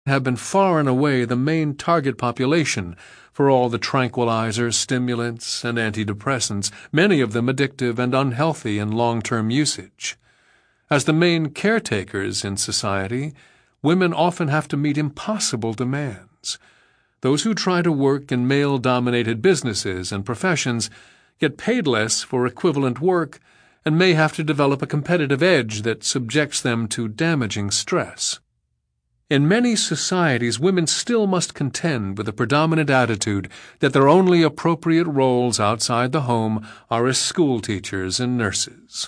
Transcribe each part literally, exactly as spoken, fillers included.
have been far and away the main target population for all the tranquilizers, stimulants, and antidepressants, many of them addictive and unhealthy in long-term usage. As the main caretakers in society, women often have to meet impossible demands. Those who try to work in male-dominated businesses and professions get paid less for equivalent work and may have to develop a competitive edge that subjects them to damaging stress. In many societies, women still must contend with the predominant attitude that their only appropriate roles outside the home are as school teachers and nurses.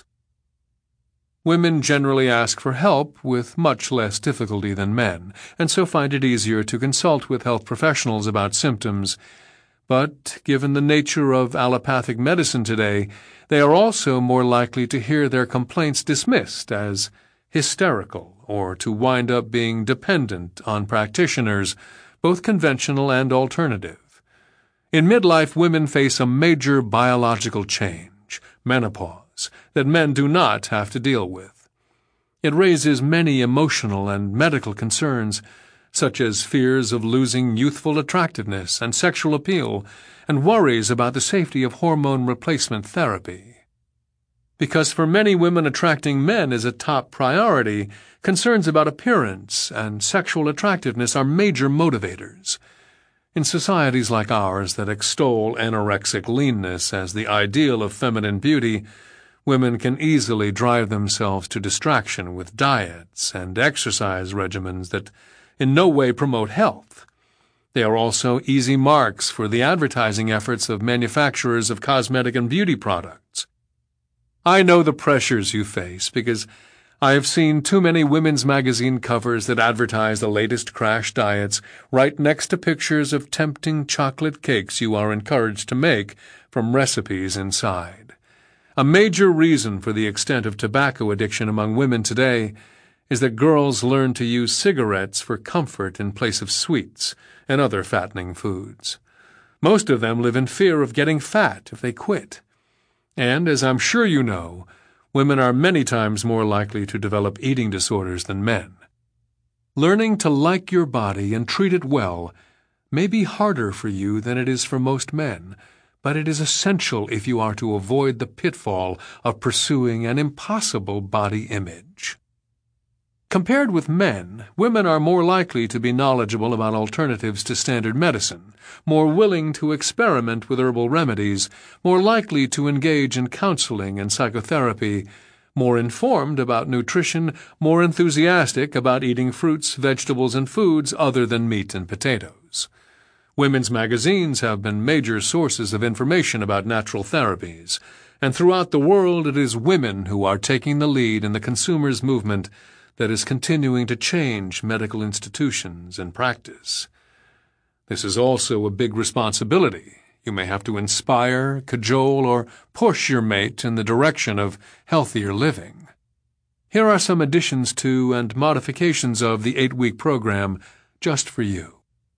Women generally ask for help with much less difficulty than men, and so find it easier to consult with health professionals about symptoms. But, given the nature of allopathic medicine today, they are also more likely to hear their complaints dismissed as hysterical, or to wind up being dependent on practitioners, both conventional and alternative. In midlife, women face a major biological change, menopause, that men do not have to deal with. It raises many emotional and medical concerns, such as fears of losing youthful attractiveness and sexual appeal, and worries about the safety of hormone replacement therapy. Because for many women, attracting men is a top priority, concerns about appearance and sexual attractiveness are major motivators. In societies like ours that extol anorexic leanness as the ideal of feminine beauty, women can easily drive themselves to distraction with diets and exercise regimens that in no way promote health. They are also easy marks for the advertising efforts of manufacturers of cosmetic and beauty products. I know the pressures you face because I have seen too many women's magazine covers that advertise the latest crash diets right next to pictures of tempting chocolate cakes you are encouraged to make from recipes inside. A major reason for the extent of tobacco addiction among women today is that girls learn to use cigarettes for comfort in place of sweets and other fattening foods. Most of them live in fear of getting fat if they quit. And, as I'm sure you know, women are many times more likely to develop eating disorders than men. Learning to like your body and treat it well may be harder for you than it is for most men, but it is essential if you are to avoid the pitfall of pursuing an impossible body image. Compared with men, women are more likely to be knowledgeable about alternatives to standard medicine, more willing to experiment with herbal remedies, more likely to engage in counseling and psychotherapy, more informed about nutrition, more enthusiastic about eating fruits, vegetables, and foods other than meat and potatoes. Women's magazines have been major sources of information about natural therapies, and throughout the world it is women who are taking the lead in the consumers' movement that is continuing to change medical institutions and practice. This is also a big responsibility. You may have to inspire, cajole, or push your mate in the direction of healthier living. Here are some additions to and modifications of the eight-week program just for you.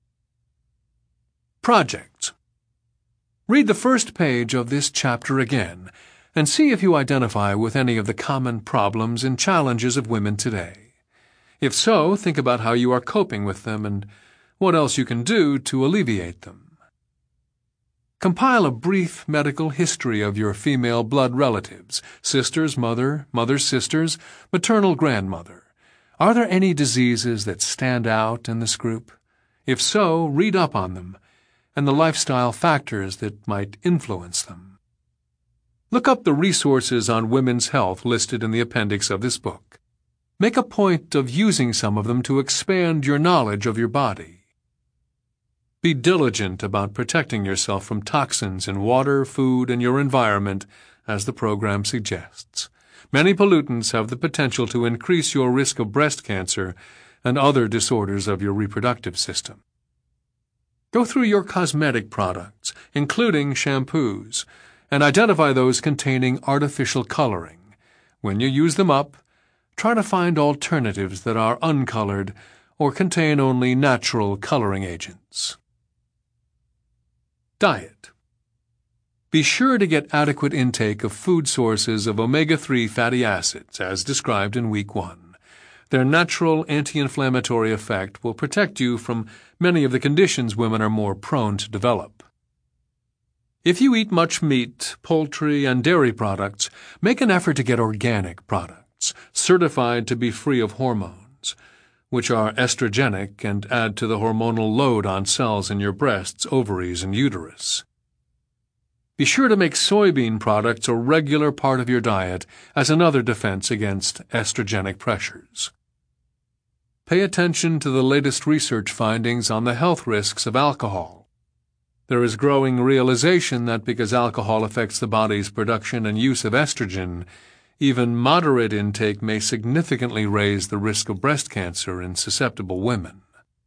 Projects. Read the first page of this chapter again and see if you identify with any of the common problems and challenges of women today. If so, think about how you are coping with them and what else you can do to alleviate them. Compile a brief medical history of your female blood relatives, sisters, mother, mother's sisters, maternal grandmother. Are there any diseases that stand out in this group? If so, read up on them and the lifestyle factors that might influence them. Look up the resources on women's health listed in the appendix of this book. Make a point of using some of them to expand your knowledge of your body. Be diligent about protecting yourself from toxins in water, food, and your environment, as the program suggests. Many pollutants have the potential to increase your risk of breast cancer and other disorders of your reproductive system. Go through your cosmetic products, including shampoos, and identify those containing artificial coloring. When you use them up, try to find alternatives that are uncolored or contain only natural coloring agents. Diet. Be sure to get adequate intake of food sources of omega three fatty acids, as described in Week one. Their natural anti-inflammatory effect will protect you from many of the conditions women are more prone to develop. If you eat much meat, poultry, and dairy products, make an effort to get organic products, certified to be free of hormones, which are estrogenic and add to the hormonal load on cells in your breasts, ovaries, and uterus. Be sure to make soybean products a regular part of your diet as another defense against estrogenic pressures. Pay attention to the latest research findings on the health risks of alcohol. There is growing realization that because alcohol affects the body's production and use of estrogen, even moderate intake may significantly raise the risk of breast cancer in susceptible women.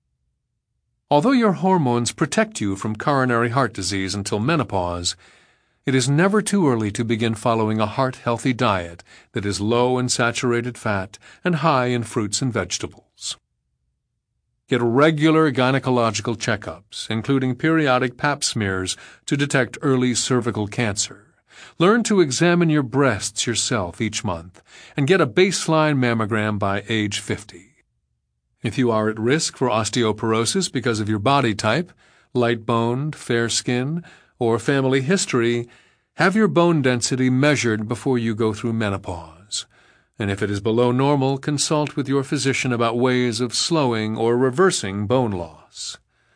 Although your hormones protect you from coronary heart disease until menopause, it is never too early to begin following a heart-healthy diet that is low in saturated fat and high in fruits and vegetables. Get regular gynecological checkups, including periodic pap smears to detect early cervical cancer. Learn to examine your breasts yourself each month and get a baseline mammogram by age fifty. If you are at risk for osteoporosis because of your body type, light-boned, fair skin, or family history, have your bone density measured before you go through menopause. And if it is below normal, consult with your physician about ways of slowing or reversing bone loss.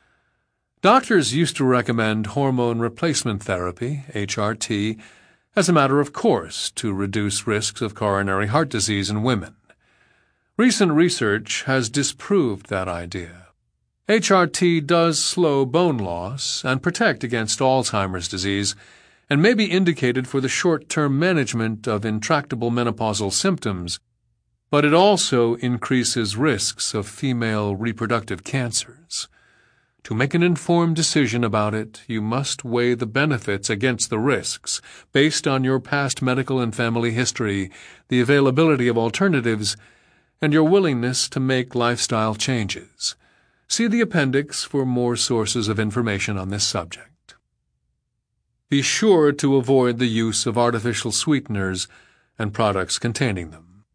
Doctors used to recommend hormone replacement therapy, H R T, as a matter of course to reduce risks of coronary heart disease in women. Recent research has disproved that idea. H R T does slow bone loss and protect against Alzheimer's disease, and may be indicated for the short-term management of intractable menopausal symptoms, but it also increases risks of female reproductive cancers. To make an informed decision about it, you must weigh the benefits against the risks, based on your past medical and family history, the availability of alternatives, and your willingness to make lifestyle changes. See the appendix for more sources of information on this subject. Be sure to avoid the use of artificial sweeteners and products containing them.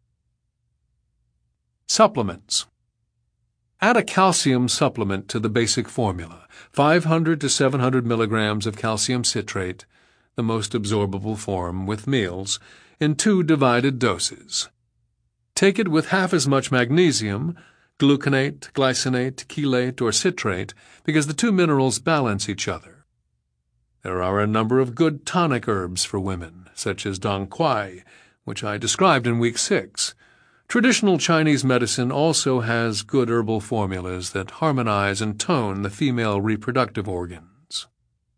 Supplements. Add a calcium supplement to the basic formula, five hundred to seven hundred milligrams of calcium citrate, the most absorbable form, with meals, in two divided doses. Take it with half as much magnesium, gluconate, glycinate, chelate, or citrate, because the two minerals balance each other. There are a number of good tonic herbs for women, such as dong quai, which I described in week six. Traditional Chinese medicine also has good herbal formulas that harmonize and tone the female reproductive organs.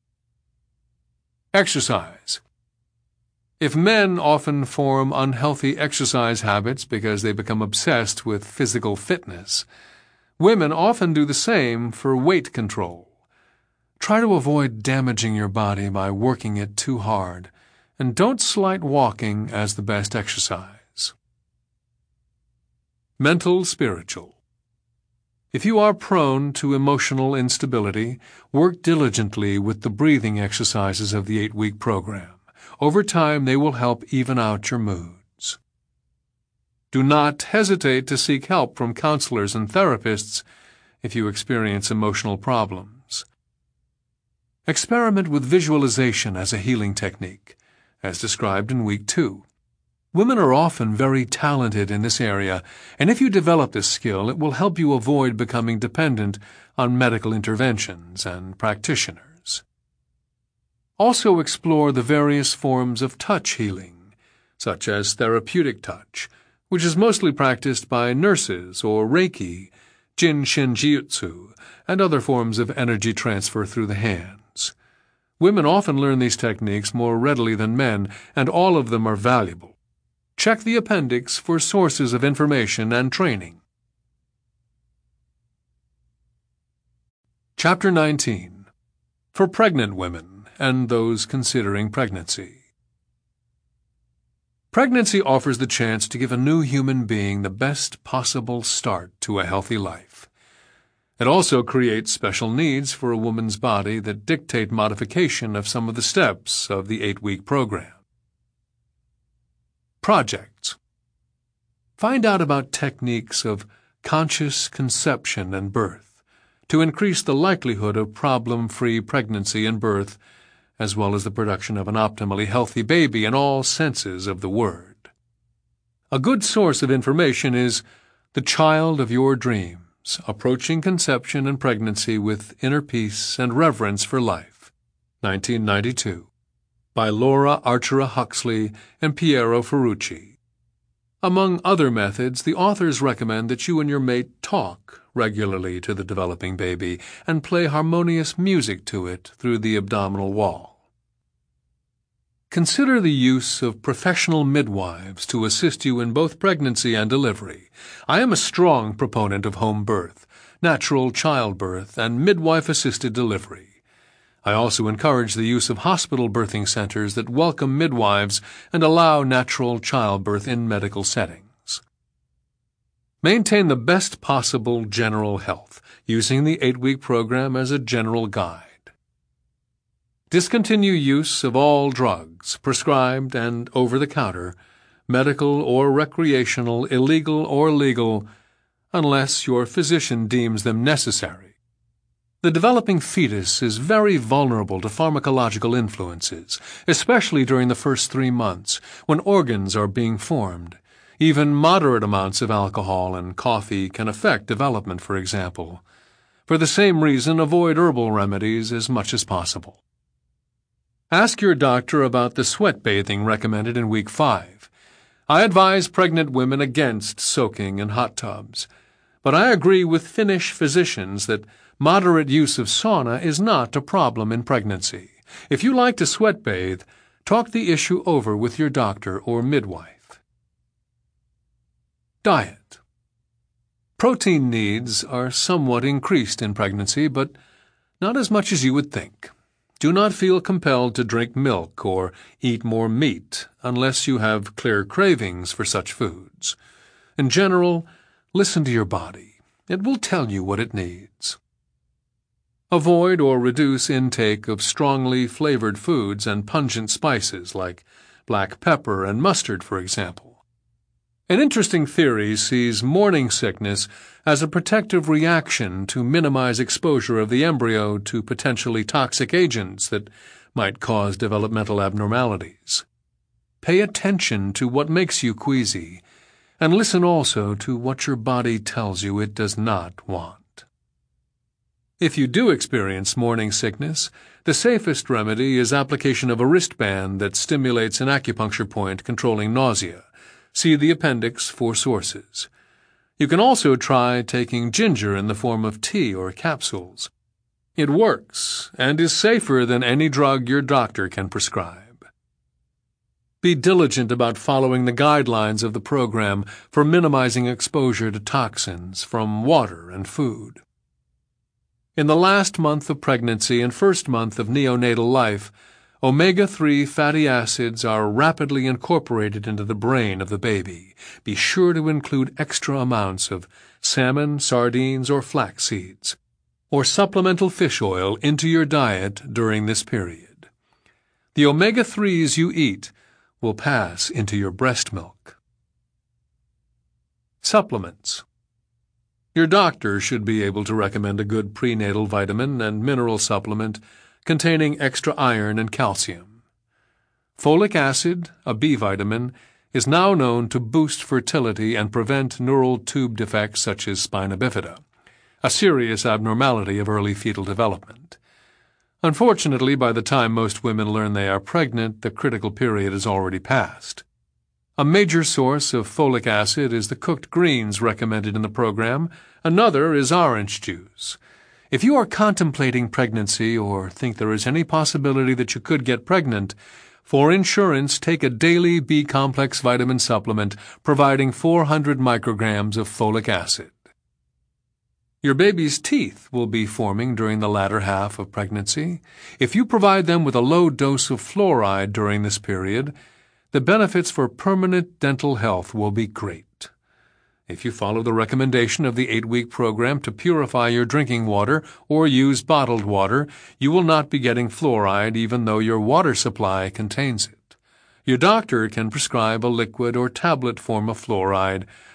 Exercise. If men often form unhealthy exercise habits because they become obsessed with physical fitness, women often do the same for weight control. Try to avoid damaging your body by working it too hard, and don't slight walking as the best exercise. Mental spiritual. If you are prone to emotional instability, work diligently with the breathing exercises of the eight-week program. Over time, they will help even out your moods. Do not hesitate to seek help from counselors and therapists if you experience emotional problems. Experiment with visualization as a healing technique, as described in week two. Women are often very talented in this area, and if you develop this skill, it will help you avoid becoming dependent on medical interventions and practitioners. Also explore the various forms of touch healing, such as therapeutic touch, which is mostly practiced by nurses, or Reiki, Jin Shin Jiutsu, and other forms of energy transfer through the hands. Women often learn these techniques more readily than men, and all of them are valuable. Check the appendix for sources of information and training. Chapter nineteen. For pregnant women and those considering pregnancy. Pregnancy offers the chance to give a new human being the best possible start to a healthy life. It also creates special needs for a woman's body that dictate modification of some of the steps of the eight-week program. Projects. Find out about techniques of conscious conception and birth to increase the likelihood of problem-free pregnancy and birth, as well as the production of an optimally healthy baby in all senses of the word. A good source of information is The Child of Your Dreams, Approaching Conception and Pregnancy with Inner Peace and Reverence for Life, nineteen ninety-two, by Laura Archera Huxley and Piero Ferrucci. Among other methods, the authors recommend that you and your mate talk regularly to the developing baby and play harmonious music to it through the abdominal wall. Consider the use of professional midwives to assist you in both pregnancy and delivery. I am a strong proponent of home birth, natural childbirth, and midwife-assisted delivery. I also encourage the use of hospital birthing centers that welcome midwives and allow natural childbirth in medical settings. Maintain the best possible general health, using the eight-week program as a general guide. Discontinue use of all drugs, prescribed and over-the-counter, medical or recreational, illegal or legal, unless your physician deems them necessary. The developing fetus is very vulnerable to pharmacological influences, especially during the first three months, when organs are being formed. Even moderate amounts of alcohol and coffee can affect development, for example. For the same reason, avoid herbal remedies as much as possible. Ask your doctor about the sweat bathing recommended in week five. I advise pregnant women against soaking in hot tubs, but I agree with Finnish physicians that moderate use of sauna is not a problem in pregnancy. If you like to sweat bathe, talk the issue over with your doctor or midwife. Diet. Protein needs are somewhat increased in pregnancy, but not as much as you would think. Do not feel compelled to drink milk or eat more meat unless you have clear cravings for such foods. In general, listen to your body. It will tell you what it needs. Avoid or reduce intake of strongly flavored foods and pungent spices like black pepper and mustard, for example. An interesting theory sees morning sickness as a protective reaction to minimize exposure of the embryo to potentially toxic agents that might cause developmental abnormalities. Pay attention to what makes you queasy, and listen also to what your body tells you it does not want. If you do experience morning sickness, the safest remedy is application of a wristband that stimulates an acupuncture point controlling nausea. See the appendix for sources. You can also try taking ginger in the form of tea or capsules. It works and is safer than any drug your doctor can prescribe. Be diligent about following the guidelines of the program for minimizing exposure to toxins from water and food. In the last month of pregnancy and first month of neonatal life, omega three fatty acids are rapidly incorporated into the brain of the baby. Be sure to include extra amounts of salmon, sardines, or flax seeds, or supplemental fish oil into your diet during this period. The omega threes you eat will pass into your breast milk. Supplements. Your doctor should be able to recommend a good prenatal vitamin and mineral supplement containing extra iron and calcium. Folic acid, a B vitamin, is now known to boost fertility and prevent neural tube defects such as spina bifida, a serious abnormality of early fetal development. Unfortunately, by the time most women learn they are pregnant, the critical period is already passed. A major source of folic acid is the cooked greens recommended in the program. Another is orange juice. If you are contemplating pregnancy or think there is any possibility that you could get pregnant, for insurance, take a daily B-complex vitamin supplement providing four hundred micrograms of folic acid. Your baby's teeth will be forming during the latter half of pregnancy. If you provide them with a low dose of fluoride during this period, the benefits for permanent dental health will be great. If you follow the recommendation of the eight-week program to purify your drinking water or use bottled water, you will not be getting fluoride even though your water supply contains it. Your doctor can prescribe a liquid or tablet form of fluoride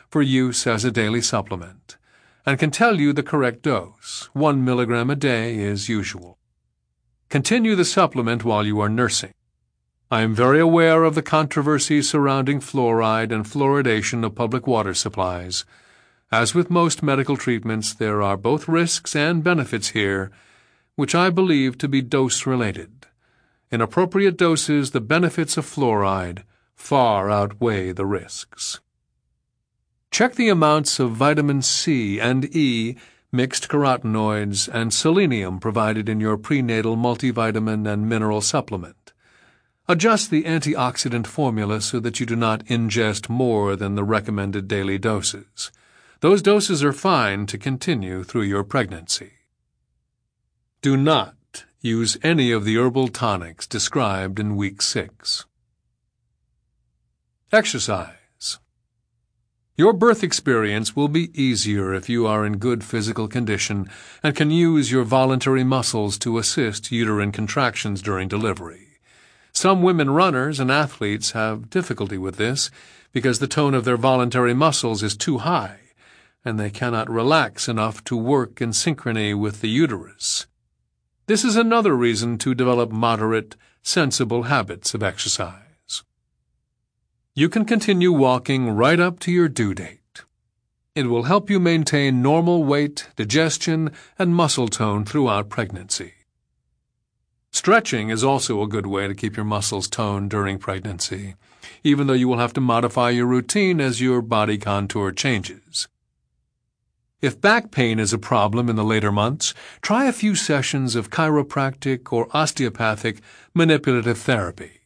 for use as a daily supplement, and can tell you the correct dose. One milligram a day is usual. Continue the supplement while you are nursing. I am very aware of the controversies surrounding fluoride and fluoridation of public water supplies. As with most medical treatments, there are both risks and benefits here, which I believe to be dose-related. In appropriate doses, the benefits of fluoride far outweigh the risks. Check the amounts of vitamin C and E, mixed carotenoids, and selenium provided in your prenatal multivitamin and mineral supplement. Adjust the antioxidant formula so that you do not ingest more than the recommended daily doses. Those doses are fine to continue through your pregnancy. Do not use any of the herbal tonics described in week six. Exercise. Your birth experience will be easier if you are in good physical condition and can use your voluntary muscles to assist uterine contractions during delivery. Some women runners and athletes have difficulty with this because the tone of their voluntary muscles is too high, and they cannot relax enough to work in synchrony with the uterus. This is another reason to develop moderate, sensible habits of exercise. You can continue walking right up to your due date. It will help you maintain normal weight, digestion, and muscle tone throughout pregnancy. Stretching is also a good way to keep your muscles toned during pregnancy, even though you will have to modify your routine as your body contour changes. If back pain is a problem in the later months, try a few sessions of chiropractic or osteopathic manipulative therapy.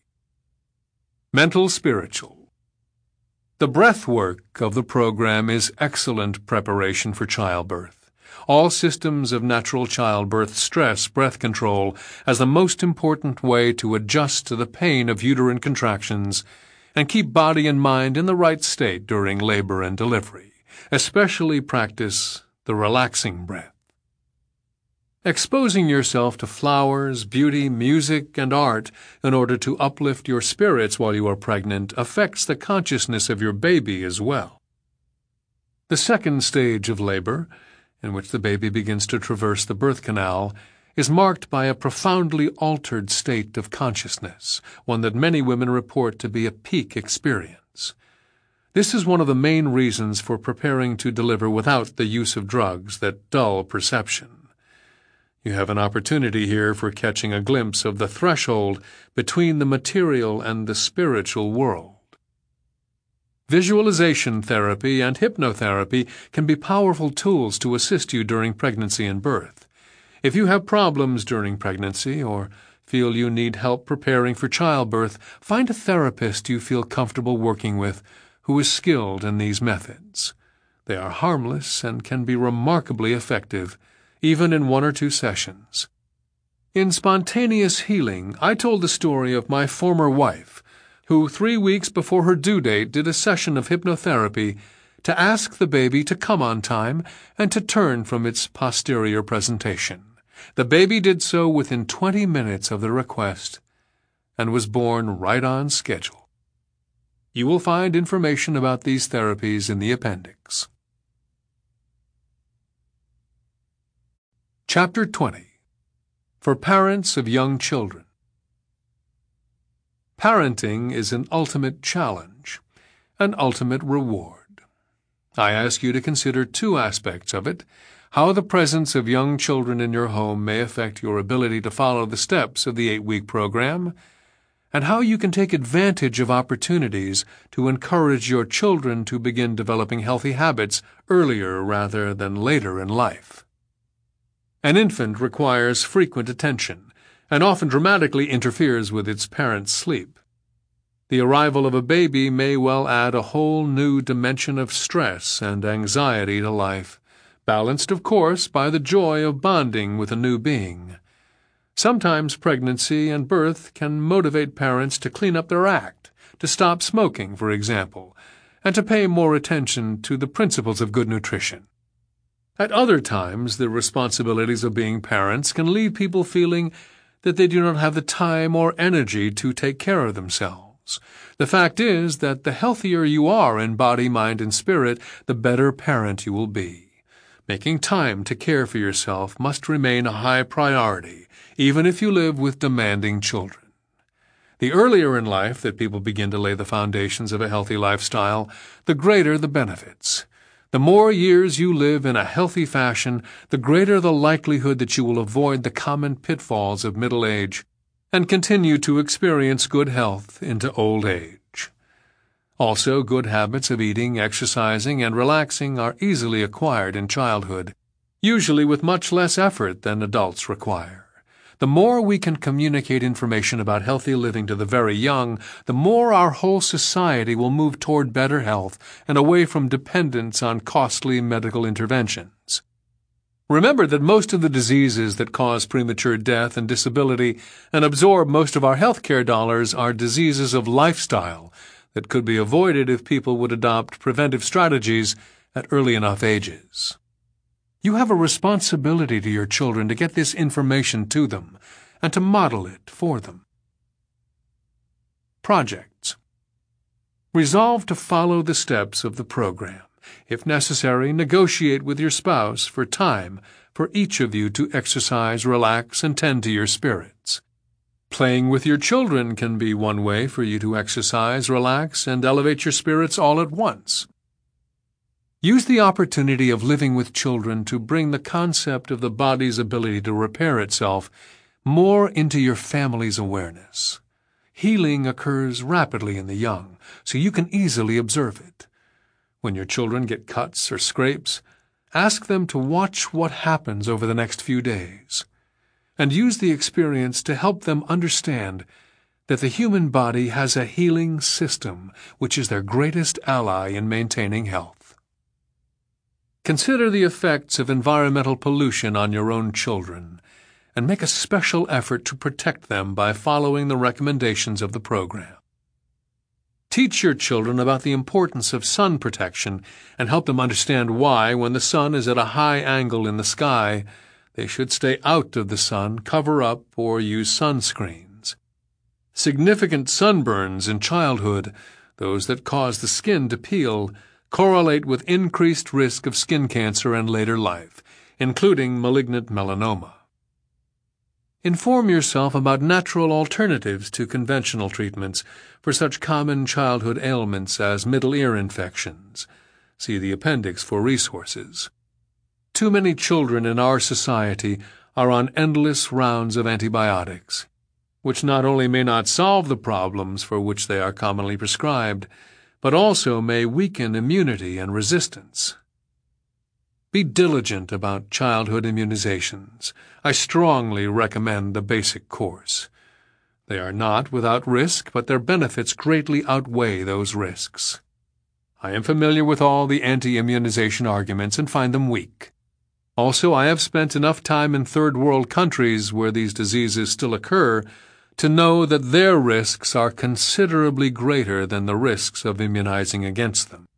Mental spiritual. The breath work of the program is excellent preparation for childbirth. All systems of natural childbirth stress breath control as the most important way to adjust to the pain of uterine contractions and keep body and mind in the right state during labor and delivery. Especially practice the relaxing breath. Exposing yourself to flowers, beauty, music, and art in order to uplift your spirits while you are pregnant affects the consciousness of your baby as well. The second stage of labor, in which the baby begins to traverse the birth canal, is marked by a profoundly altered state of consciousness, one that many women report to be a peak experience. This is one of the main reasons for preparing to deliver without the use of drugs that dull perception. You have an opportunity here for catching a glimpse of the threshold between the material and the spiritual world. Visualization therapy and hypnotherapy can be powerful tools to assist you during pregnancy and birth. If you have problems during pregnancy or feel you need help preparing for childbirth, find a therapist you feel comfortable working with who is skilled in these methods. They are harmless and can be remarkably effective, even in one or two sessions. In Spontaneous Healing, I told the story of my former wife, who three weeks before her due date did a session of hypnotherapy to ask the baby to come on time and to turn from its posterior presentation. The baby did so within twenty minutes of the request and was born right on schedule. You will find information about these therapies in the appendix. Chapter twenty. For Parents of Young Children. Parenting is an ultimate challenge, an ultimate reward. I ask you to consider two aspects of it: how the presence of young children in your home may affect your ability to follow the steps of the eight-week program, and how you can take advantage of opportunities to encourage your children to begin developing healthy habits earlier rather than later in life. An infant requires frequent attention, and often dramatically interferes with its parent's sleep. The arrival of a baby may well add a whole new dimension of stress and anxiety to life, balanced, of course, by the joy of bonding with a new being. Sometimes pregnancy and birth can motivate parents to clean up their act, to stop smoking, for example, and to pay more attention to the principles of good nutrition. At other times, the responsibilities of being parents can leave people feeling that they do not have the time or energy to take care of themselves. details. The fact is that the healthier you are in body, mind, and spirit, the better parent you will be. Making time to care for yourself must remain a high priority, even if you live with demanding children. The earlier in life that people begin to lay the foundations of a healthy lifestyle, the greater the benefits. The more years you live in a healthy fashion, the greater the likelihood that you will avoid the common pitfalls of middle age and continue to experience good health into old age. Also, good habits of eating, exercising, and relaxing are easily acquired in childhood, usually with much less effort than adults require. The more we can communicate information about healthy living to the very young, the more our whole society will move toward better health and away from dependence on costly medical interventions. Remember that most of the diseases that cause premature death and disability and absorb most of our health care dollars are diseases of lifestyle that could be avoided if people would adopt preventive strategies at early enough ages. You have a responsibility to your children to get this information to them and to model it for them. Projects. Resolve to follow the steps of the program. If necessary, negotiate with your spouse for time for each of you to exercise, relax, and tend to your spirits. Playing with your children can be one way for you to exercise, relax, and elevate your spirits all at once. Use the opportunity of living with children to bring the concept of the body's ability to repair itself more into your family's awareness. Healing occurs rapidly in the young, so you can easily observe it. When your children get cuts or scrapes, ask them to watch what happens over the next few days, and use the experience to help them understand that the human body has a healing system which is their greatest ally in maintaining health. Consider the effects of environmental pollution on your own children, and make a special effort to protect them by following the recommendations of the program. Teach your children about the importance of sun protection and help them understand why, when the sun is at a high angle in the sky, they should stay out of the sun, cover up, or use sunscreens. Significant sunburns in childhood, those that cause the skin to peel, correlate with increased risk of skin cancer in later life, including malignant melanoma. Inform yourself about natural alternatives to conventional treatments for such common childhood ailments as middle ear infections. See the appendix for resources. Too many children in our society are on endless rounds of antibiotics, which not only may not solve the problems for which they are commonly prescribed, but also may weaken immunity and resistance. Be diligent about childhood immunizations. I strongly recommend the basic course. They are not without risk, but their benefits greatly outweigh those risks. I am familiar with all the anti-immunization arguments and find them weak. Also, I have spent enough time in third world countries where these diseases still occur to know that their risks are considerably greater than the risks of immunizing against them.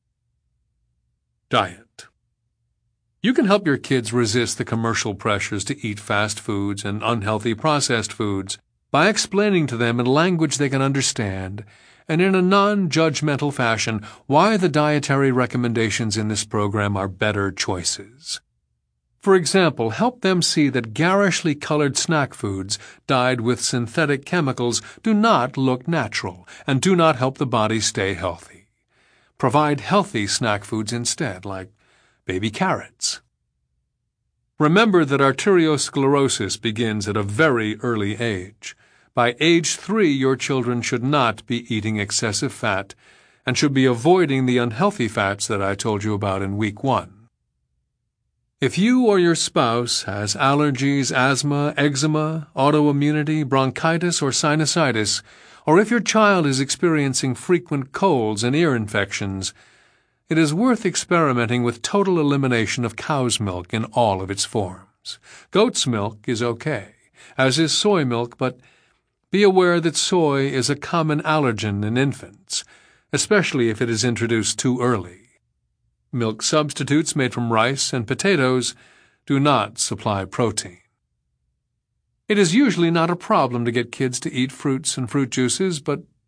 Diet. You can help your kids resist the commercial pressures to eat fast foods and unhealthy processed foods by explaining to them in language they can understand and in a non-judgmental fashion why the dietary recommendations in this program are better choices. For example, help them see that garishly colored snack foods dyed with synthetic chemicals do not look natural and do not help the body stay healthy. Provide healthy snack foods instead, like baby carrots. Remember that arteriosclerosis begins at a very early age. By age three, your children should not be eating excessive fat and should be avoiding the unhealthy fats that I told you about in week one. If you or your spouse has allergies, asthma, eczema, autoimmunity, bronchitis, or sinusitis, or if your child is experiencing frequent colds and ear infections, it is worth experimenting with total elimination of cow's milk in all of its forms. Goat's milk is okay, as is soy milk, but be aware that soy is a common allergen in infants, especially if it is introduced too early. Milk substitutes made from rice and potatoes do not supply protein. It is usually not a problem to get kids to eat fruits and fruit juices, but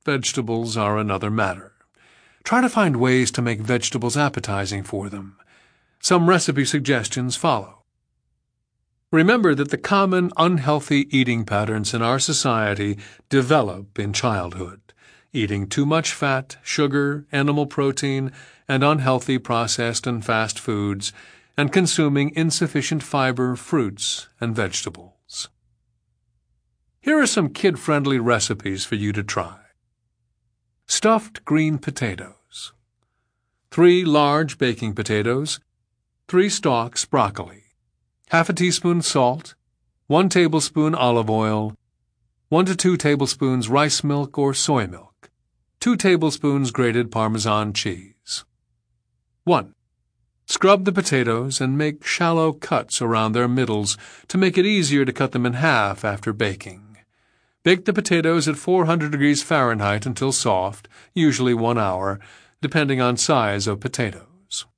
vegetables are another matter. Try to find ways to make vegetables appetizing for them. Some recipe suggestions follow. Remember that the common unhealthy eating patterns in our society develop in childhood. Eating too much fat, sugar, animal protein, and unhealthy processed and fast foods, and consuming insufficient fiber, fruits, and vegetables. Here are some kid-friendly recipes for you to try. Stuffed green potatoes. Three large baking potatoes, three stalks broccoli, half a teaspoon salt, one tablespoon olive oil, one to two tablespoons rice milk or soy milk, two tablespoons grated Parmesan cheese. one. Scrub the potatoes and make shallow cuts around their middles to make it easier to cut them in half after baking. Bake the potatoes at four hundred degrees Fahrenheit until soft, usually one hour, depending on size of potatoes.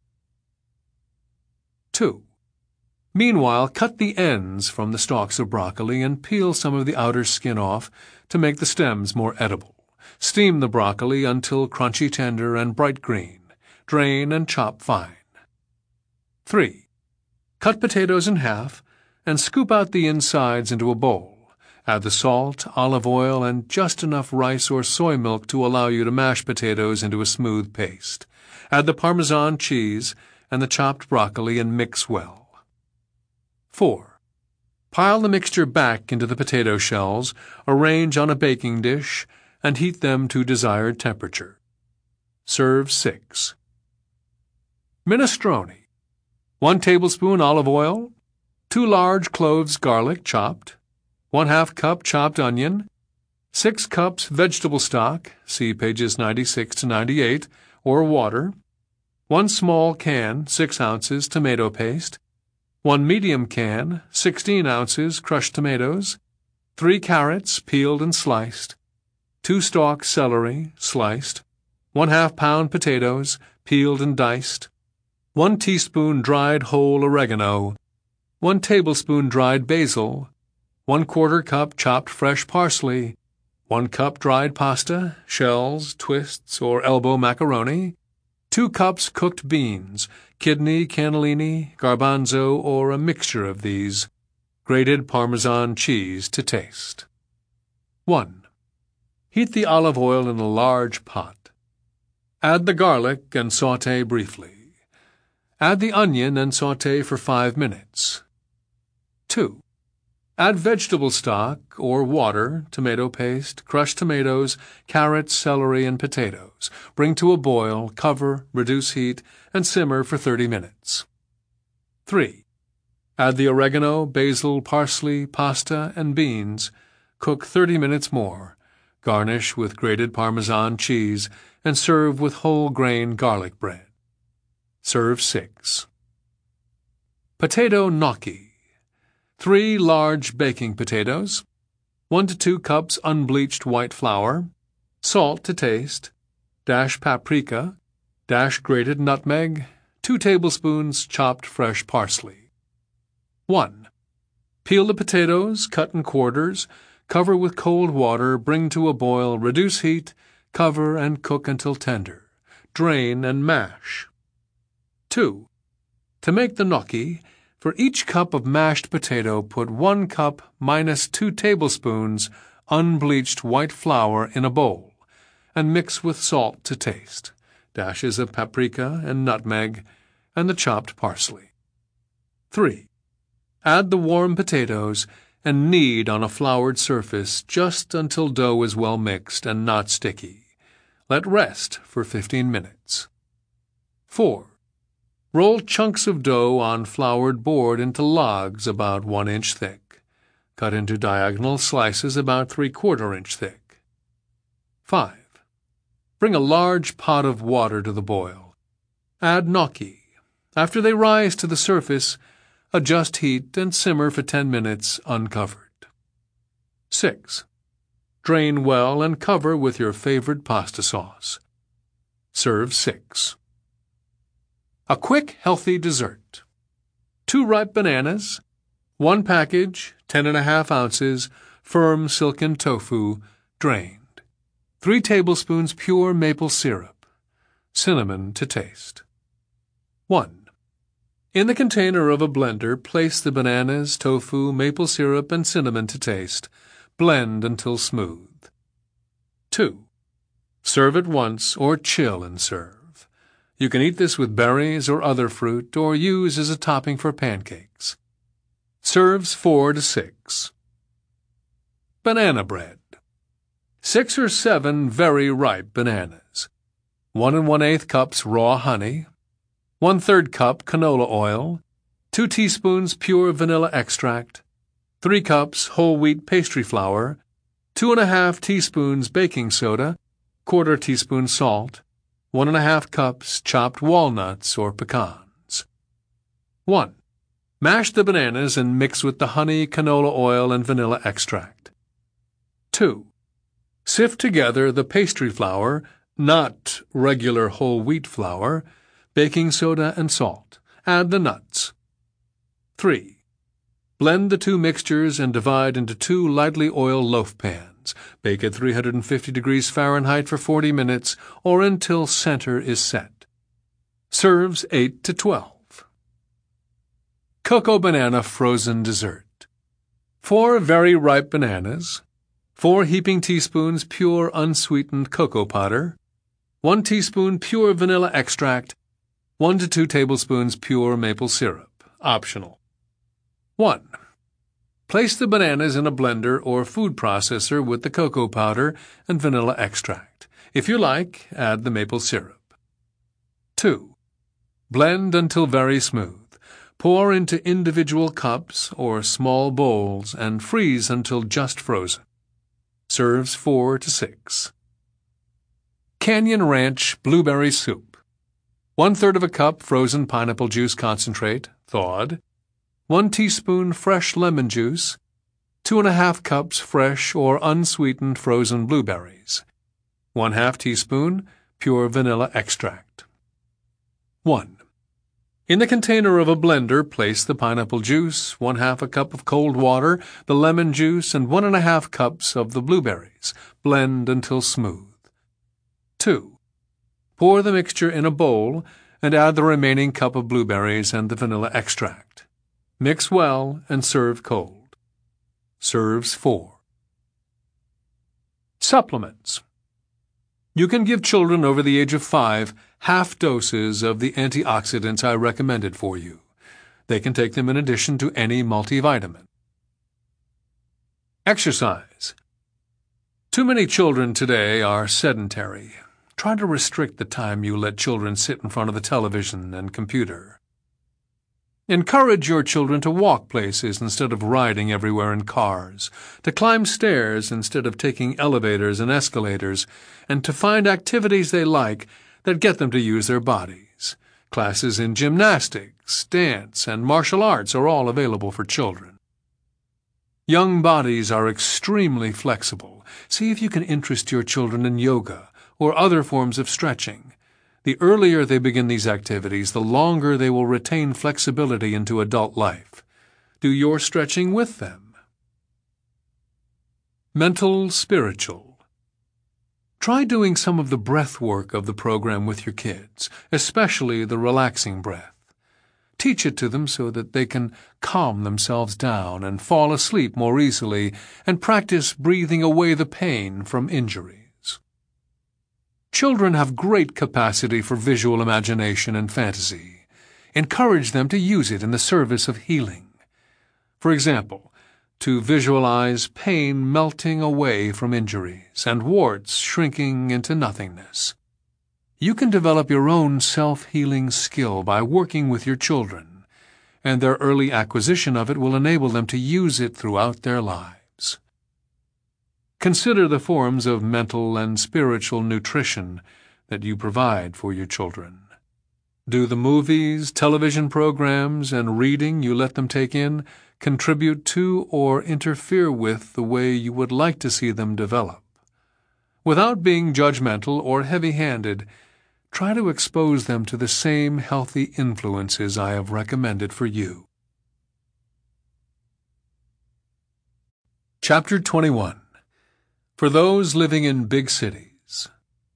two. Meanwhile, cut the ends from the stalks of broccoli and peel some of the outer skin off to make the stems more edible. Steam the broccoli until crunchy tender and bright green. Drain and chop fine. three. Cut potatoes in half and scoop out the insides into a bowl. Add the salt, olive oil, and just enough rice or soy milk to allow you to mash potatoes into a smooth paste. Add the Parmesan cheese and the chopped broccoli and mix well. four. Pile the mixture back into the potato shells, arrange on a baking dish, and heat them to desired temperature. Serve six. Minestrone. One tablespoon olive oil, two large cloves garlic chopped, one half cup chopped onion, six cups vegetable stock, see pages ninety-six to ninety-eight, or water, one small can, six ounces, tomato paste, one medium can, sixteen ounces, crushed tomatoes, three carrots, peeled and sliced, two stalks celery, sliced, one half pound potatoes, peeled and diced, one teaspoon dried whole oregano, one tablespoon dried basil, one quarter cup chopped fresh parsley, one cup dried pasta, shells, twists, or elbow macaroni, two cups cooked beans, kidney, cannellini, garbanzo, or a mixture of these, grated Parmesan cheese to taste. one. Heat the olive oil in a large pot. Add the garlic and sauté briefly. Add the onion and sauté for five minutes. two. Add vegetable stock or water, tomato paste, crushed tomatoes, carrots, celery, and potatoes. Bring to a boil, cover, reduce heat, and simmer for thirty minutes. three. Add the oregano, basil, parsley, pasta, and beans. Cook thirty minutes more. Garnish with grated Parmesan cheese and serve with whole grain garlic bread. Serve six. Potato gnocchi. Three large baking potatoes, one to two cups unbleached white flour, salt to taste, dash paprika, dash grated nutmeg, two tablespoons chopped fresh parsley. one. Peel the potatoes, cut in quarters, cover with cold water, bring to a boil, reduce heat, cover and cook until tender. Drain and mash. two. To make the gnocchi, for each cup of mashed potato, put one cup minus two tablespoons unbleached white flour in a bowl, and mix with salt to taste, dashes of paprika and nutmeg, and the chopped parsley. three. Add the warm potatoes and knead on a floured surface just until dough is well mixed and not sticky. Let rest for fifteen minutes. four. Roll chunks of dough on floured board into logs about one inch thick. Cut into diagonal slices about three-quarter inch thick. five. Bring a large pot of water to the boil. Add gnocchi. After they rise to the surface, adjust heat and simmer for ten minutes uncovered. six. Drain well and cover with your favorite pasta sauce. Serve six. A quick, healthy dessert. Two ripe bananas, one package, ten and a half ounces, firm silken tofu, drained. three tablespoons pure maple syrup. Cinnamon to taste. one. In the container of a blender, place the bananas, tofu, maple syrup, and cinnamon to taste. Blend until smooth. two. Serve at once or chill and serve. You can eat this with berries or other fruit or use as a topping for pancakes. Serves four to six. Banana bread. Six or seven very ripe bananas. One and one-eighth cups raw honey. One-third cup canola oil. Two teaspoons pure vanilla extract. Three cups whole wheat pastry flour. Two and a half teaspoons baking soda. Quarter teaspoon salt. One and a half cups chopped walnuts or pecans. one. Mash the bananas and mix with the honey, canola oil, and vanilla extract. two. Sift together the pastry flour, not regular whole wheat flour, baking soda, and salt. Add the nuts. three. Blend the two mixtures and divide into two lightly oiled loaf pans. Bake at three hundred fifty degrees Fahrenheit for forty minutes or until center is set. Serves eight to twelve. Cocoa banana frozen dessert. Four very ripe bananas. Four heaping teaspoons pure unsweetened cocoa powder. One teaspoon pure vanilla extract. One to two tablespoons pure maple syrup. Optional. one. Place the bananas in a blender or food processor with the cocoa powder and vanilla extract. If you like, add the maple syrup. two. Blend until very smooth. Pour into individual cups or small bowls and freeze until just frozen. Serves four to six. Canyon Ranch Blueberry Soup. One-third of a cup frozen pineapple juice concentrate, thawed. One teaspoon fresh lemon juice. Two and a half cups fresh or unsweetened frozen blueberries. One half teaspoon pure vanilla extract. one. In the container of a blender, place the pineapple juice, one half a cup of cold water, the lemon juice, and one and a half cups of the blueberries. Blend until smooth. two. Pour the mixture in a bowl and add the remaining cup of blueberries and the vanilla extract. Mix well and serve cold. Serves four. Supplements. You can give children over the age of five half doses of the antioxidants I recommended for you. They can take them in addition to any multivitamin. Exercise. Too many children today are sedentary. Try to restrict the time you let children sit in front of the television and computer. Encourage your children to walk places instead of riding everywhere in cars, to climb stairs instead of taking elevators and escalators, and to find activities they like that get them to use their bodies. Classes in gymnastics, dance, and martial arts are all available for children. Young bodies are extremely flexible. See if you can interest your children in yoga or other forms of stretching. The earlier they begin these activities, the longer they will retain flexibility into adult life. Do your stretching with them. Mental spiritual. Try doing some of the breath work of the program with your kids, especially the relaxing breath. Teach it to them so that they can calm themselves down and fall asleep more easily and practice breathing away the pain from injuries. Children have great capacity for visual imagination and fantasy. Encourage them to use it in the service of healing. For example, to visualize pain melting away from injuries and warts shrinking into nothingness. You can develop your own self-healing skill by working with your children, and their early acquisition of it will enable them to use it throughout their lives. Consider the forms of mental and spiritual nutrition that you provide for your children. Do the movies, television programs, and reading you let them take in contribute to or interfere with the way you would like to see them develop? Without being judgmental or heavy-handed, try to expose them to the same healthy influences I have recommended for you. Chapter twenty-one. For those living in big cities. cities.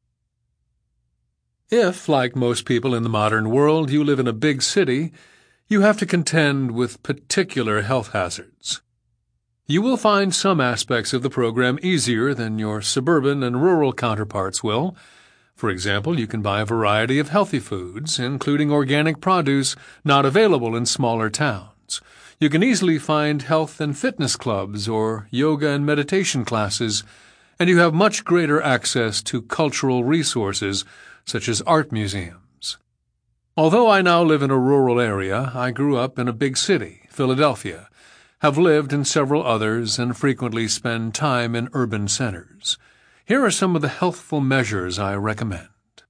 If, like most people in the modern world, you live in a big city, you have to contend with particular health hazards. You will find some aspects of the program easier than your suburban and rural counterparts will. For example, you can buy a variety of healthy foods, including organic produce not available in smaller towns. You can easily find health and fitness clubs or yoga and meditation classes, and you have much greater access to cultural resources such as art museums. Although I now live in a rural area, I grew up in a big city, Philadelphia, have lived in several others, and frequently spend time in urban centers. Here are some of the healthful measures I recommend.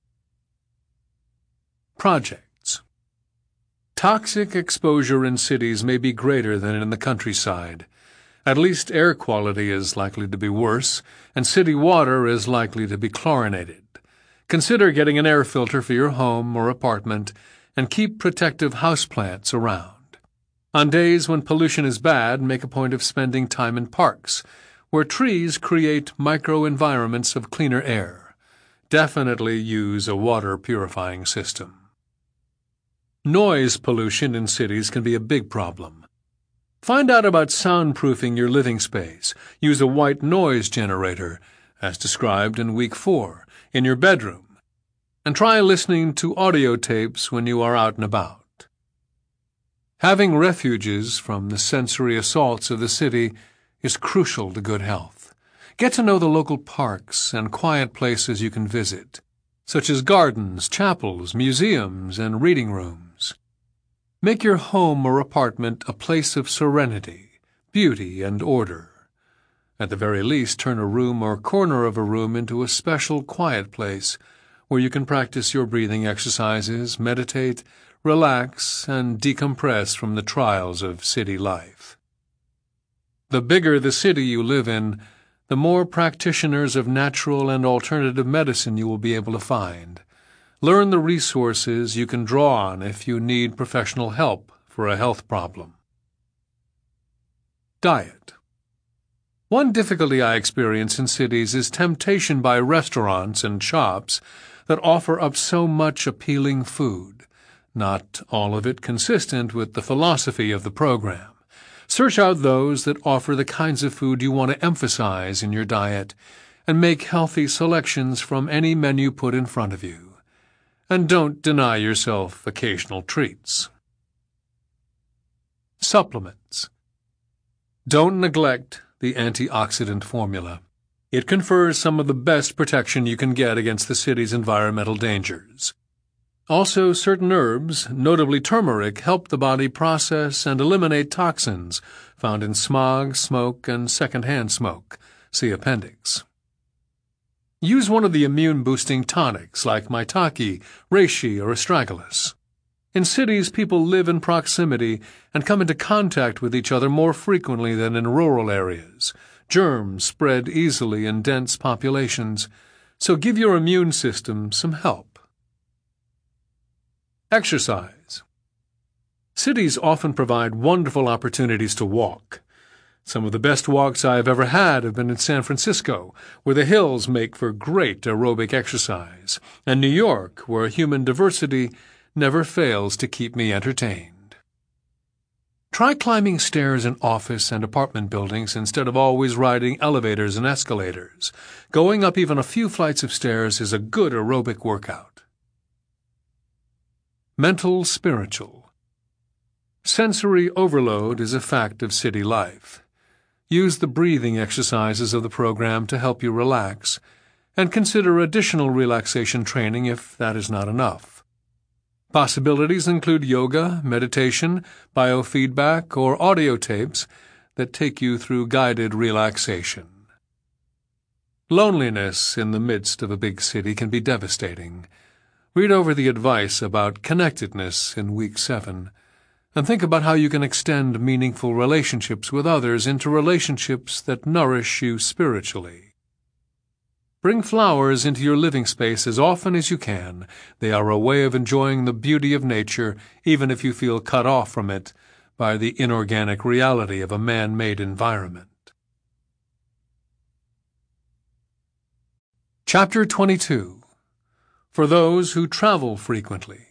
Projects. Toxic exposure in cities may be greater than in the countryside. At least air quality is likely to be worse, and city water is likely to be chlorinated. Consider getting an air filter for your home or apartment, and keep protective houseplants around. On days when pollution is bad, make a point of spending time in parks, where trees create microenvironments of cleaner air. Definitely use a water purifying system. Noise pollution in cities can be a big problem. Find out about soundproofing your living space. Use a white noise generator, as described in week four, in your bedroom, and try listening to audio tapes when you are out and about. Having refuges from the sensory assaults of the city is crucial to good health. Get to know the local parks and quiet places you can visit, such as gardens, chapels, museums, and reading rooms. Make your home or apartment a place of serenity, beauty, and order. At the very least, turn a room or corner of a room into a special quiet place where you can practice your breathing exercises, meditate, relax, and decompress from the trials of city life. The bigger the city you live in, the more practitioners of natural and alternative medicine you will be able to find. Learn the resources you can draw on if you need professional help for a health problem. Diet. One difficulty I experience in cities is temptation by restaurants and shops that offer up so much appealing food, not all of it consistent with the philosophy of the program. Search out those that offer the kinds of food you want to emphasize in your diet, and make healthy selections from any menu put in front of you. And don't deny yourself occasional treats. Supplements. Don't neglect the antioxidant formula. It confers some of the best protection you can get against the city's environmental dangers. Also, certain herbs, notably turmeric, help the body process and eliminate toxins found in smog, smoke, and secondhand smoke. See appendix. Use one of the immune-boosting tonics like Maitake, reishi, or astragalus. In cities, people live in proximity and come into contact with each other more frequently than in rural areas. Germs spread easily in dense populations, so give your immune system some help. Exercise. Cities often provide wonderful opportunities to walk. Some of the best walks I have ever had have been in San Francisco, where the hills make for great aerobic exercise, and New York, where human diversity never fails to keep me entertained. Try climbing stairs in office and apartment buildings instead of always riding elevators and escalators. Going up even a few flights of stairs is a good aerobic workout. Mental spiritual. Sensory overload is a fact of city life. Use the breathing exercises of the program to help you relax, and consider additional relaxation training if that is not enough. Possibilities include yoga, meditation, biofeedback, or audio tapes that take you through guided relaxation. Loneliness in the midst of a big city can be devastating. Read over the advice about connectedness in week seven, and think about how you can extend meaningful relationships with others into relationships that nourish you spiritually. Bring flowers into your living space as often as you can. They are a way of enjoying the beauty of nature, even if you feel cut off from it by the inorganic reality of a man-made environment. Chapter twenty-two. For those who travel frequently.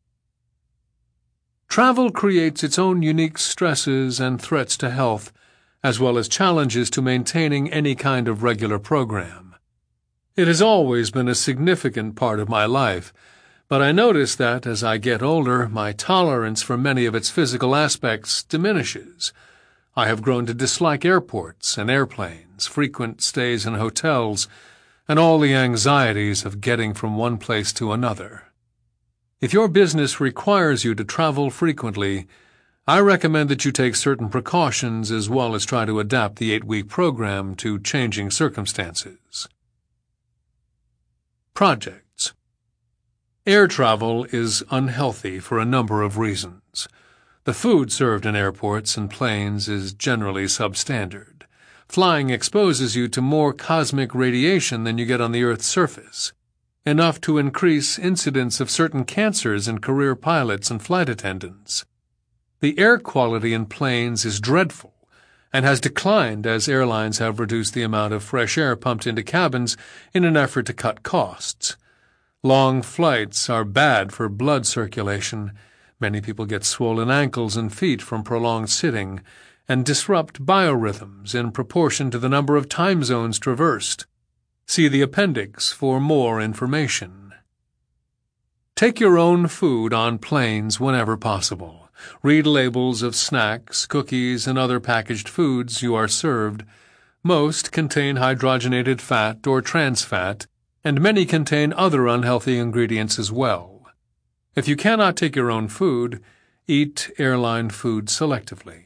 Travel creates its own unique stresses and threats to health, as well as challenges to maintaining any kind of regular program. It has always been a significant part of my life, but I notice that as I get older, my tolerance for many of its physical aspects diminishes. I have grown to dislike airports and airplanes, frequent stays in hotels, and all the anxieties of getting from one place to another. If your business requires you to travel frequently, I recommend that you take certain precautions as well as try to adapt the eight-week program to changing circumstances. Projects. Air travel is unhealthy for a number of reasons. The food served in airports and planes is generally substandard. Flying exposes you to more cosmic radiation than you get on the Earth's surface, enough to increase incidence of certain cancers in career pilots and flight attendants. The air quality in planes is dreadful and has declined as airlines have reduced the amount of fresh air pumped into cabins in an effort to cut costs. Long flights are bad for blood circulation. Many people get swollen ankles and feet from prolonged sitting, and disrupt biorhythms in proportion to the number of time zones traversed. See the appendix for more information. Take your own food on planes whenever possible. Read labels of snacks, cookies, and other packaged foods you are served. Most contain hydrogenated fat or trans fat, and many contain other unhealthy ingredients as well. If you cannot take your own food, eat airline food selectively.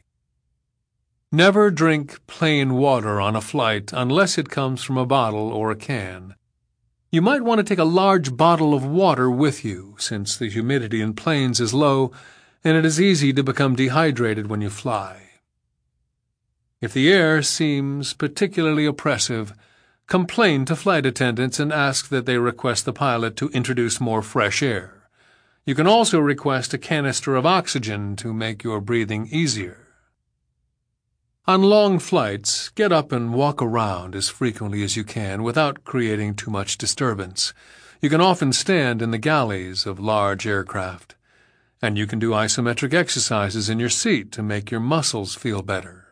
Never drink plain water on a flight unless it comes from a bottle or a can. You might want to take a large bottle of water with you, since the humidity in planes is low and it is easy to become dehydrated when you fly. If the air seems particularly oppressive, complain to flight attendants and ask that they request the pilot to introduce more fresh air. You can also request a canister of oxygen to make your breathing easier. On long flights, get up and walk around as frequently as you can without creating too much disturbance. You can often stand in the galleys of large aircraft, and you can do isometric exercises in your seat to make your muscles feel better.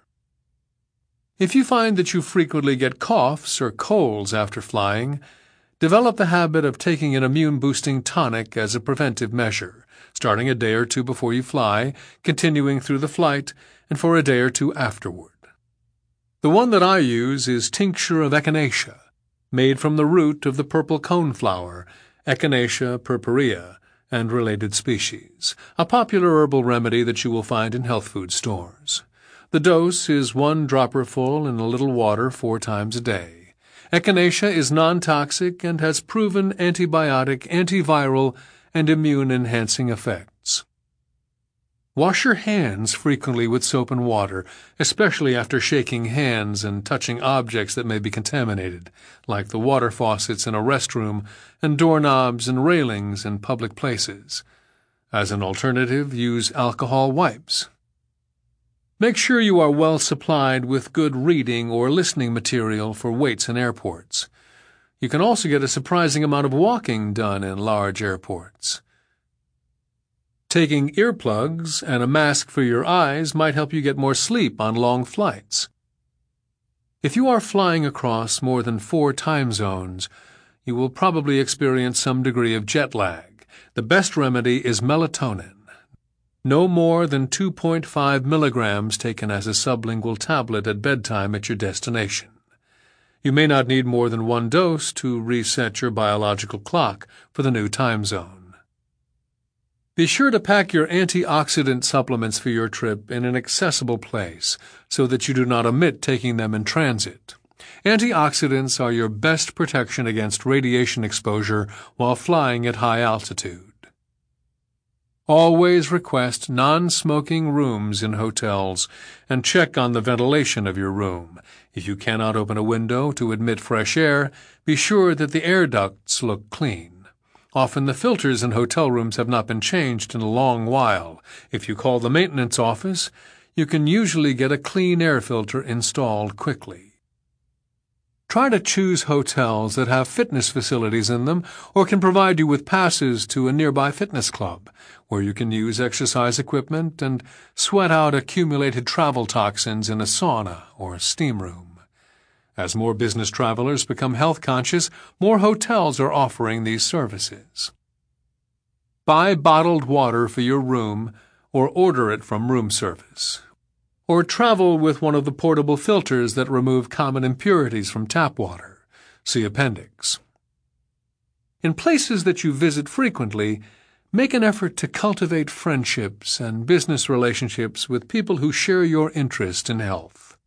If you find that you frequently get coughs or colds after flying, develop the habit of taking an immune-boosting tonic as a preventive measure, starting a day or two before you fly, continuing through the flight, and for a day or two afterward. The one that I use is tincture of echinacea, made from the root of the purple coneflower, Echinacea purpurea, and related species, a popular herbal remedy that you will find in health food stores. The dose is one dropperful in a little water four times a day. Echinacea is non-toxic and has proven antibiotic, antiviral, and immune-enhancing effects. Wash your hands frequently with soap and water, especially after shaking hands and touching objects that may be contaminated, like the water faucets in a restroom and doorknobs and railings in public places. As an alternative, use alcohol wipes. Make sure you are well supplied with good reading or listening material for waits in airports. You can also get a surprising amount of walking done in large airports. Taking earplugs and a mask for your eyes might help you get more sleep on long flights. If you are flying across more than four time zones, you will probably experience some degree of jet lag. The best remedy is melatonin. No more than two point five milligrams taken as a sublingual tablet at bedtime at your destination. You may not need more than one dose to reset your biological clock for the new time zone. Be sure to pack your antioxidant supplements for your trip in an accessible place so that you do not omit taking them in transit. Antioxidants are your best protection against radiation exposure while flying at high altitude. Always request non-smoking rooms in hotels and check on the ventilation of your room. If you cannot open a window to admit fresh air, be sure that the air ducts look clean. Often the filters in hotel rooms have not been changed in a long while. If you call the maintenance office, you can usually get a clean air filter installed quickly. try to choose hotels that have fitness facilities in them or can provide you with passes to a nearby fitness club, where you can use exercise equipment and sweat out accumulated travel toxins in a sauna or steam room. As more business travelers become health conscious, more hotels are offering these services. Buy bottled water for your room or order it from room service. Or travel with one of the portable filters that remove common impurities from tap water. See Appendix. In places that you visit frequently, make an effort to cultivate friendships and business relationships with people who share your interest in health.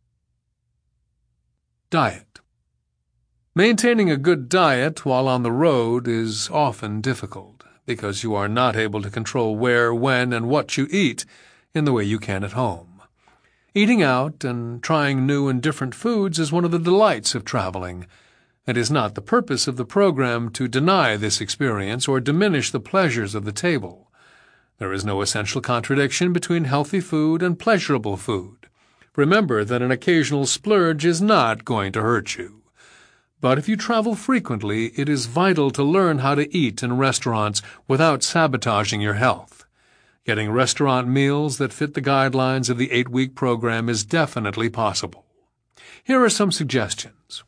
Diet. Maintaining a good diet while on the road is often difficult because you are not able to control where, when, and what you eat in the way you can at home. Eating out and trying new and different foods is one of the delights of traveling. It is not the purpose of the program to deny this experience or diminish the pleasures of the table. There is no essential contradiction between healthy food and pleasurable food. Remember that an occasional splurge is not going to hurt you. But if you travel frequently, it is vital to learn how to eat in restaurants without sabotaging your health. Getting restaurant meals that fit the guidelines of the eight-week program is definitely possible. Here are some suggestions.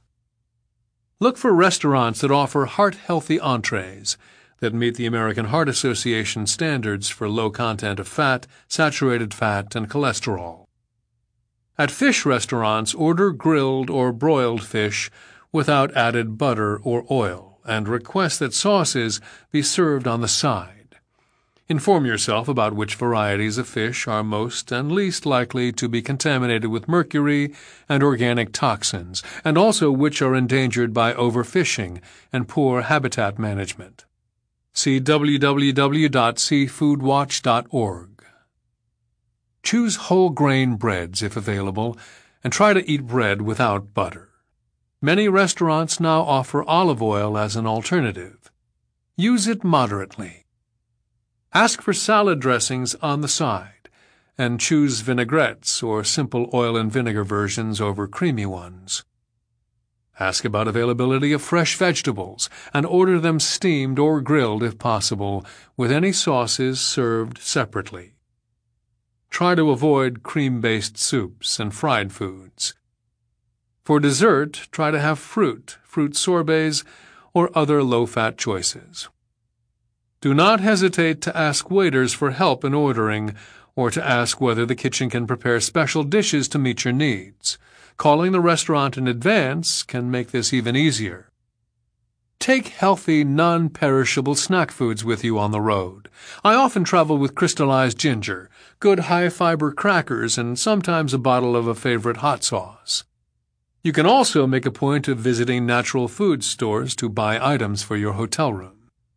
Look for restaurants that offer heart-healthy entrees that meet the American Heart Association standards for low content of fat, saturated fat, and cholesterol. At fish restaurants, order grilled or broiled fish without added butter or oil, and request that sauces be served on the side. Inform yourself about which varieties of fish are most and least likely to be contaminated with mercury and organic toxins, and also which are endangered by overfishing and poor habitat management. See w w w dot seafood watch dot org. Choose whole grain breads if available, and try to eat bread without butter. Many restaurants now offer olive oil as an alternative. Use it moderately. Ask for salad dressings on the side, and choose vinaigrettes or simple oil and vinegar versions over creamy ones. Ask about availability of fresh vegetables, and order them steamed or grilled if possible, with any sauces served separately. Try to avoid cream-based soups and fried foods. For dessert, try to have fruit, fruit sorbets, or other low-fat choices. Do not hesitate to ask waiters for help in ordering, or to ask whether the kitchen can prepare special dishes to meet your needs. Calling the restaurant in advance can make this even easier. Take healthy, non-perishable snack foods with you on the road. I often travel with crystallized ginger, good high-fiber crackers, and sometimes a bottle of a favorite hot sauce. You can also make a point of visiting natural food stores to buy items for your hotel room.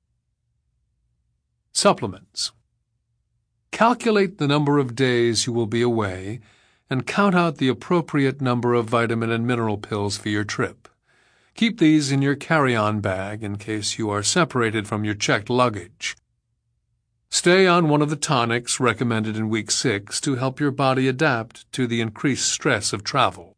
Supplements. Calculate the number of days you will be away and count out the appropriate number of vitamin and mineral pills for your trip. Keep these in your carry-on bag in case you are separated from your checked luggage. Stay on one of the tonics recommended in week six to help your body adapt to the increased stress of travel.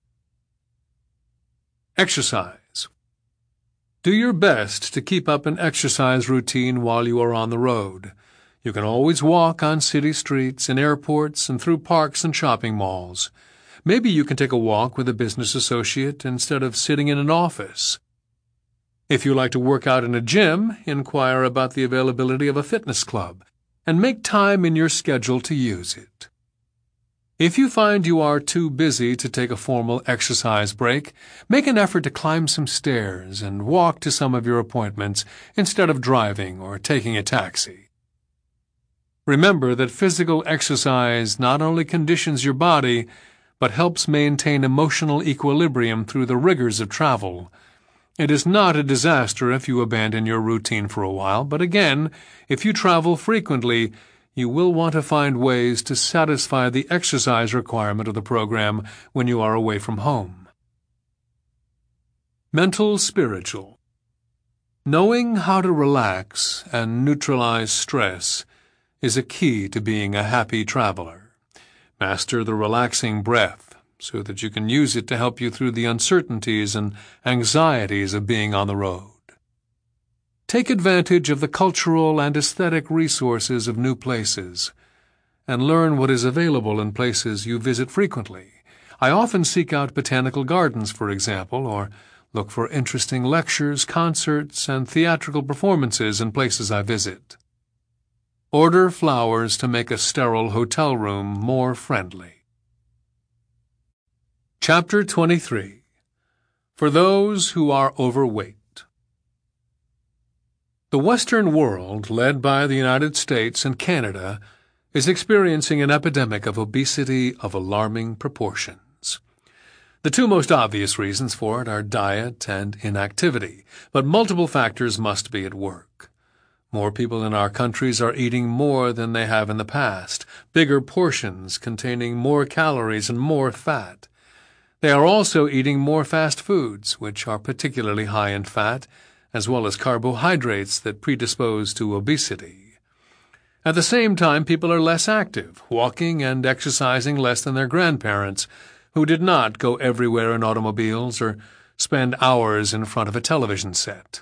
Exercise. Do your best to keep up an exercise routine while you are on the road. You can always walk on city streets, in airports, and through parks and shopping malls. Maybe you can take a walk with a business associate instead of sitting in an office. If you like to work out in a gym, inquire about the availability of a fitness club, and make time in your schedule to use it. If you find you are too busy to take a formal exercise break, make an effort to climb some stairs and walk to some of your appointments instead of driving or taking a taxi. Remember that physical exercise not only conditions your body, but helps maintain emotional equilibrium through the rigors of travel. It is not a disaster if you abandon your routine for a while, but again, if you travel frequently, you will want to find ways to satisfy the exercise requirement of the program when you are away from home. Mental spiritual. Knowing how to relax and neutralize stress is a key to being a happy traveler. Master the relaxing breath, so that you can use it to help you through the uncertainties and anxieties of being on the road. Take advantage of the cultural and aesthetic resources of new places, and learn what is available in places you visit frequently. I often seek out botanical gardens, for example, or look for interesting lectures, concerts, and theatrical performances in places I visit. Order flowers to make a sterile hotel room more friendly. Chapter twenty-three. For those who are overweight. The Western world, led by the United States and Canada, is experiencing an epidemic of obesity of alarming proportions. The two most obvious reasons for it are diet and inactivity, but multiple factors must be at work. More people in our countries are eating more than they have in the past, bigger portions containing more calories and more fat. They are also eating more fast foods, which are particularly high in fat, as well as carbohydrates that predispose to obesity. At the same time, people are less active, walking and exercising less than their grandparents, who did not go everywhere in automobiles or spend hours in front of a television set.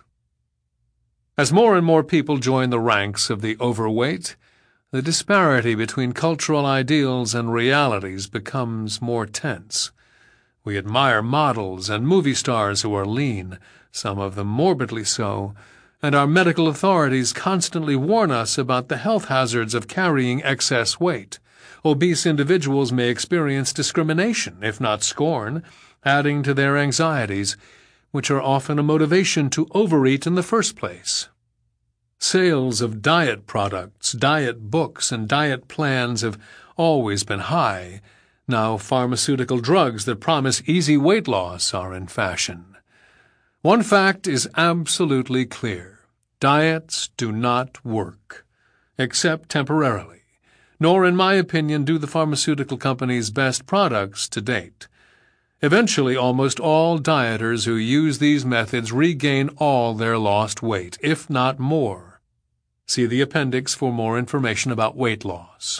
As more and more people join the ranks of the overweight, the disparity between cultural ideals and realities becomes more tense. We admire models and movie stars who are lean, some of them morbidly so, and our medical authorities constantly warn us about the health hazards of carrying excess weight. Obese individuals may experience discrimination, if not scorn, adding to their anxieties, which are often a motivation to overeat in the first place. Sales of diet products, diet books, and diet plans have always been high. Now pharmaceutical drugs that promise easy weight loss are in fashion. One fact is absolutely clear. Diets do not work, except temporarily, nor, in my opinion, do the pharmaceutical companies' best products to date. Eventually, almost all dieters who use these methods regain all their lost weight, if not more. See the appendix for more information about weight loss.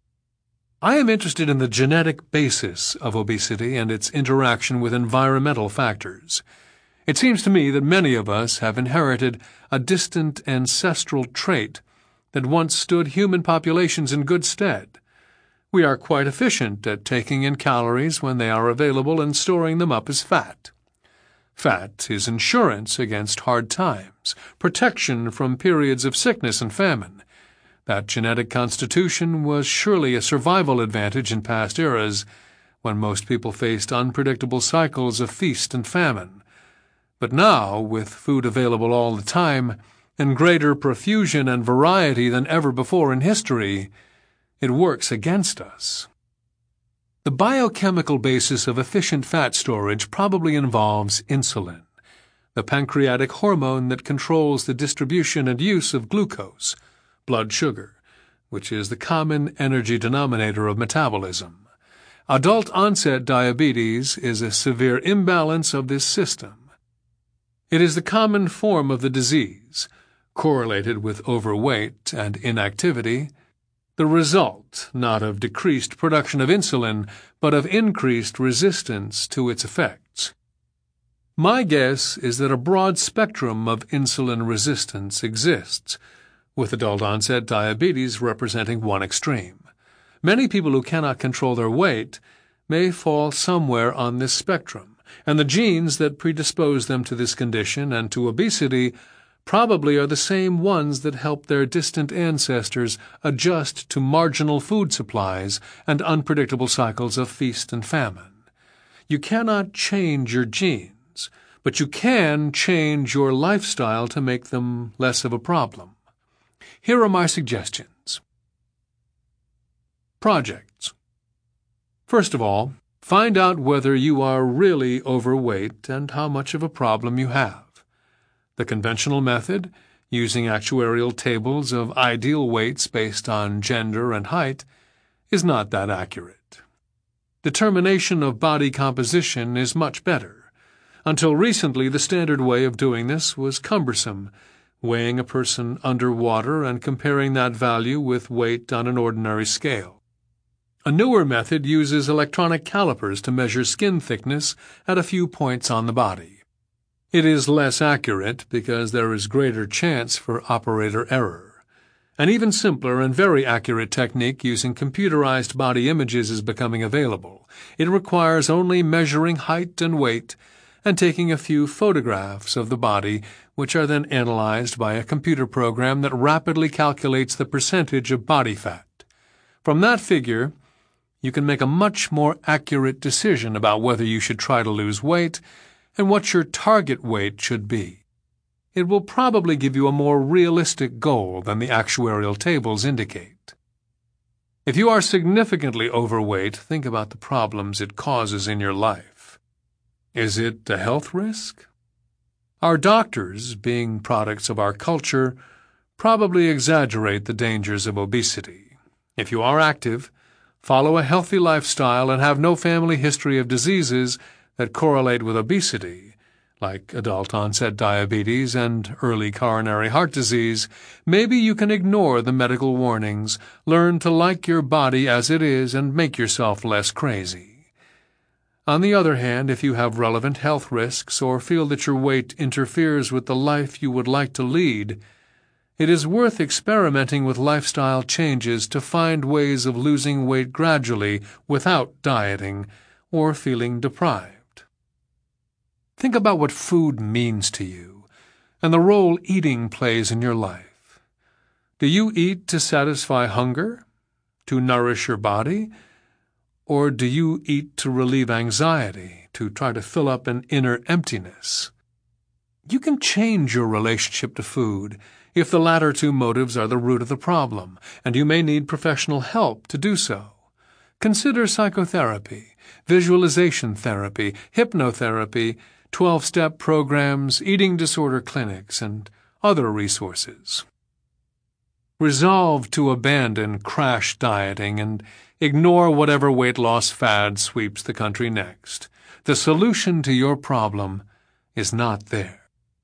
I am interested in the genetic basis of obesity and its interaction with environmental factors. It seems to me that many of us have inherited a distant ancestral trait that once stood human populations in good stead. We are quite efficient at taking in calories when they are available and storing them up as fat. Fat is insurance against hard times, protection from periods of sickness and famine. That genetic constitution was surely a survival advantage in past eras, when most people faced unpredictable cycles of feast and famine. But now, with food available all the time, in greater profusion and variety than ever before in history, it works against us. The biochemical basis of efficient fat storage probably involves insulin, the pancreatic hormone that controls the distribution and use of glucose, blood sugar, which is the common energy denominator of metabolism. Adult-onset diabetes is a severe imbalance of this system. It is the common form of the disease, correlated with overweight and inactivity, the result not of decreased production of insulin, but of increased resistance to its effects. My guess is that a broad spectrum of insulin resistance exists, with adult-onset diabetes representing one extreme. Many people who cannot control their weight may fall somewhere on this spectrum, and the genes that predispose them to this condition and to obesity probably are the same ones that helped their distant ancestors adjust to marginal food supplies and unpredictable cycles of feast and famine. You cannot change your genes, but you can change your lifestyle to make them less of a problem. Here are my suggestions. Projects. First of all, find out whether you are really overweight and how much of a problem you have. The conventional method, using actuarial tables of ideal weights based on gender and height, is not that accurate. Determination of body composition is much better. Until recently, the standard way of doing this was cumbersome, weighing a person underwater and comparing that value with weight on an ordinary scale. A newer method uses electronic calipers to measure skin thickness at a few points on the body. It is less accurate because there is greater chance for operator error. An even simpler and very accurate technique using computerized body images is becoming available. It requires only measuring height and weight and taking a few photographs of the body, which are then analyzed by a computer program that rapidly calculates the percentage of body fat. From that figure, you can make a much more accurate decision about whether you should try to lose weight and what your target weight should be. It will probably give you a more realistic goal than the actuarial tables indicate. If you are significantly overweight, think about the problems it causes in your life. Is it a health risk? Our doctors, being products of our culture, probably exaggerate the dangers of obesity. If you are active, follow a healthy lifestyle, and have no family history of diseases that correlate with obesity, like adult-onset diabetes and early coronary heart disease, maybe you can ignore the medical warnings, learn to like your body as it is, and make yourself less crazy. On the other hand, if you have relevant health risks or feel that your weight interferes with the life you would like to lead, it is worth experimenting with lifestyle changes to find ways of losing weight gradually without dieting or feeling deprived. Think about what food means to you and the role eating plays in your life. Do you eat to satisfy hunger, to nourish your body, or do you eat to relieve anxiety, to try to fill up an inner emptiness? You can change your relationship to food if the latter two motives are the root of the problem, and you may need professional help to do so. Consider psychotherapy, visualization therapy, hypnotherapy, twelve-step programs, eating disorder clinics, and other resources. Resolve to abandon crash dieting and ignore whatever weight loss fad sweeps the country next. The solution to your problem is not there.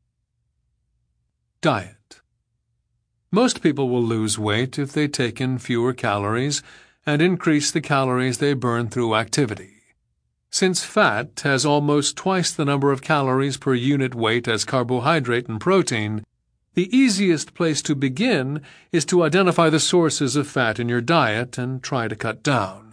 Diet. Most people will lose weight if they take in fewer calories and increase the calories they burn through activity. Since fat has almost twice the number of calories per unit weight as carbohydrate and protein, the easiest place to begin is to identify the sources of fat in your diet and try to cut down.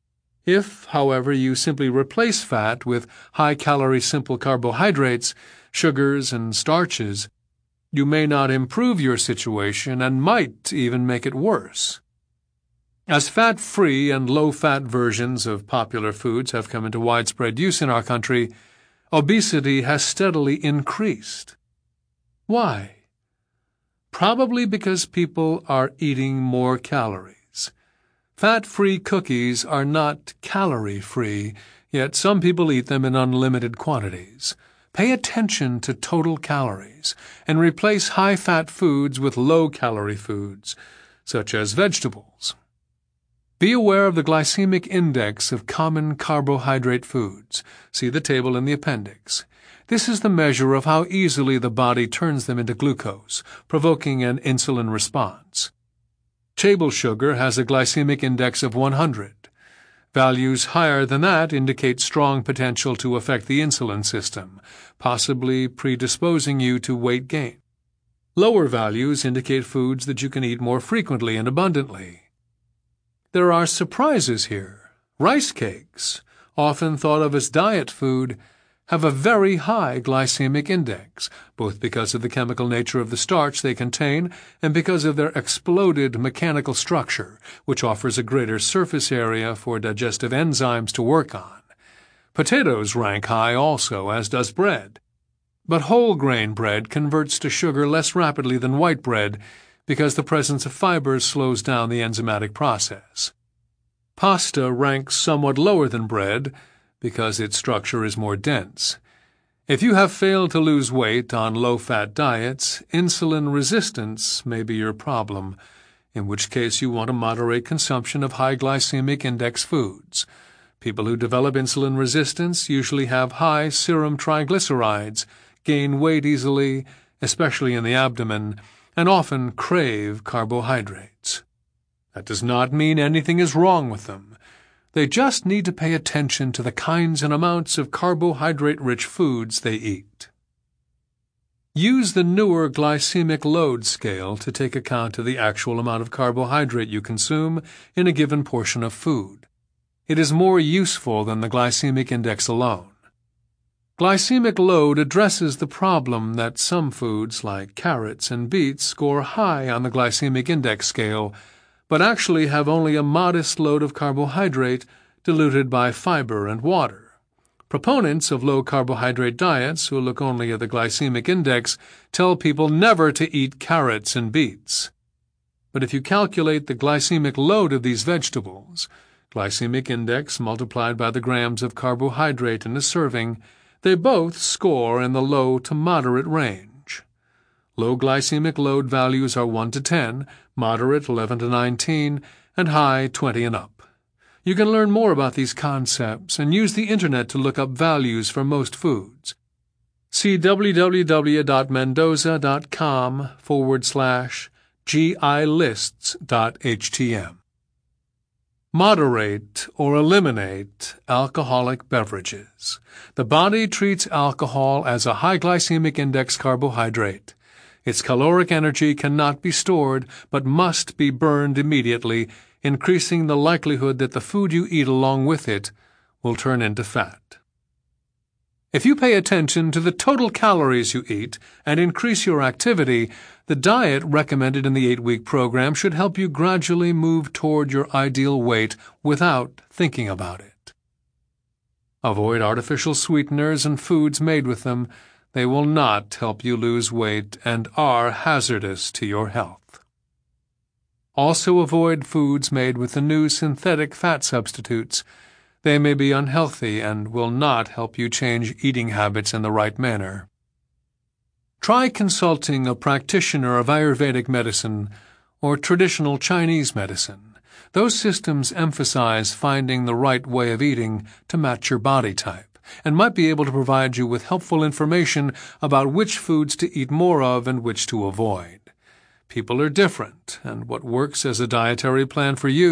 If, however, you simply replace fat with high-calorie simple carbohydrates, sugars, and starches, you may not improve your situation and might even make it worse. As fat-free and low-fat versions of popular foods have come into widespread use in our country, obesity has steadily increased. Why? Probably because people are eating more calories. Fat-free cookies are not calorie-free, yet some people eat them in unlimited quantities. Pay attention to total calories and replace high-fat foods with low-calorie foods, such as vegetables. Be aware of the glycemic index of common carbohydrate foods. See the table in the appendix. This is the measure of how easily the body turns them into glucose, provoking an insulin response. Table sugar has a glycemic index of one hundred. Values higher than that indicate strong potential to affect the insulin system, possibly predisposing you to weight gain. Lower values indicate foods that you can eat more frequently and abundantly. There are surprises here. Rice cakes, often thought of as diet food, have a very high glycemic index, both because of the chemical nature of the starch they contain and because of their exploded mechanical structure, which offers a greater surface area for digestive enzymes to work on. Potatoes rank high also, as does bread. But whole grain bread converts to sugar less rapidly than white bread, because the presence of fibers slows down the enzymatic process. Pasta ranks somewhat lower than bread because its structure is more dense. If you have failed to lose weight on low-fat diets, insulin resistance may be your problem, in which case you want to moderate consumption of high glycemic index foods. People who develop insulin resistance usually have high serum triglycerides, gain weight easily, especially in the abdomen, and often crave carbohydrates. That does not mean anything is wrong with them. They just need to pay attention to the kinds and amounts of carbohydrate-rich foods they eat. Use the newer glycemic load scale to take account of the actual amount of carbohydrate you consume in a given portion of food. It is more useful than the glycemic index alone. Glycemic load addresses the problem that some foods, like carrots and beets, score high on the glycemic index scale, but actually have only a modest load of carbohydrate diluted by fiber and water. Proponents of low-carbohydrate diets who look only at the glycemic index tell people never to eat carrots and beets. But if you calculate the glycemic load of these vegetables, glycemic index multiplied by the grams of carbohydrate in a serving, they both score in the low to moderate range. Low glycemic load values are one to ten, moderate eleven to nineteen, and high twenty and up. You can learn more about these concepts and use the Internet to look up values for most foods. See www.mendoza.com forward slash gilists.htm. Moderate or eliminate alcoholic beverages. The body treats alcohol as a high glycemic index carbohydrate. Its caloric energy cannot be stored but must be burned immediately, increasing the likelihood that the food you eat along with it will turn into fat. If you pay attention to the total calories you eat and increase your activity, the diet recommended in the eight-week program should help you gradually move toward your ideal weight without thinking about it. Avoid artificial sweeteners and foods made with them. They will not help you lose weight and are hazardous to your health. Also avoid foods made with the new synthetic fat substitutes. They may be unhealthy and will not help you change eating habits in the right manner. Try consulting a practitioner of Ayurvedic medicine or traditional Chinese medicine. Those systems emphasize finding the right way of eating to match your body type and might be able to provide you with helpful information about which foods to eat more of and which to avoid. People are different, and what works as a dietary plan for you